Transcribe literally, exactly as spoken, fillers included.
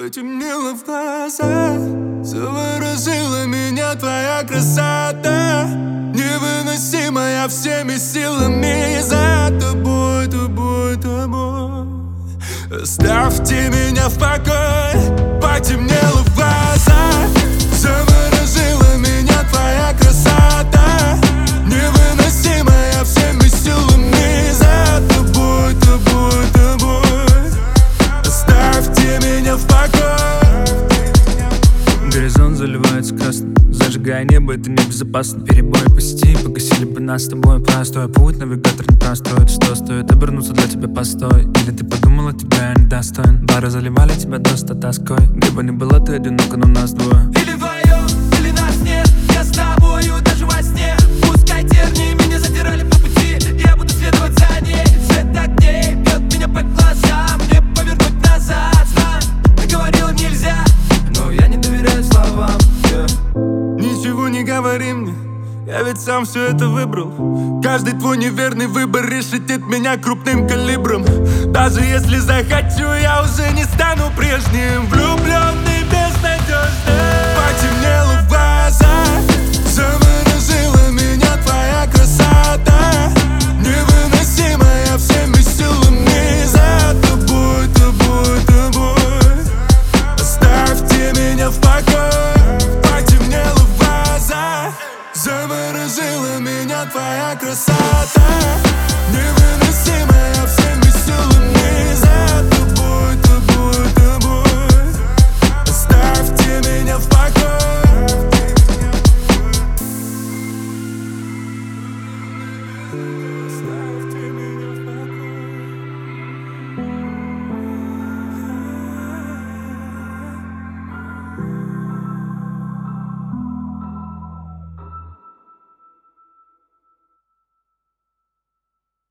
Потемнело в глазах, заворожила меня твоя красота, невыносимая всеми силами. За тобой, тобой, тобой оставьте меня в покое. Потемнело в глазах, заворожила меня твоя красота, невыносимая всеми силами. За тобой, тобой, тобой оставьте меня в покое. Горизонт заливается красным, зажигая небо, это небезопасно. Перебои по сети погасили бы нас с тобой. Простой путь, навигатор не простроит. Что стоит обернуться для тебя постой? Или ты подумала, тебя я недостоин? Бары заливали тебя доста тоской. Где бы ни была ты одинока, но нас двое. Или вдвоем, или нас нет. Я с тобою даже во сне. Пускай тернии меня затирали по пути, я буду следовать за ней. Свет огней бьет меня по глазам, мне повернуть назад. Знаю, ты говорила нельзя, но я не доверяю словам, yeah. Ничего не говори мне, я ведь сам все это выбрал. Каждый твой неверный выбор решетит меня крупным калибром. Даже если захочу, я уже не стану прежним.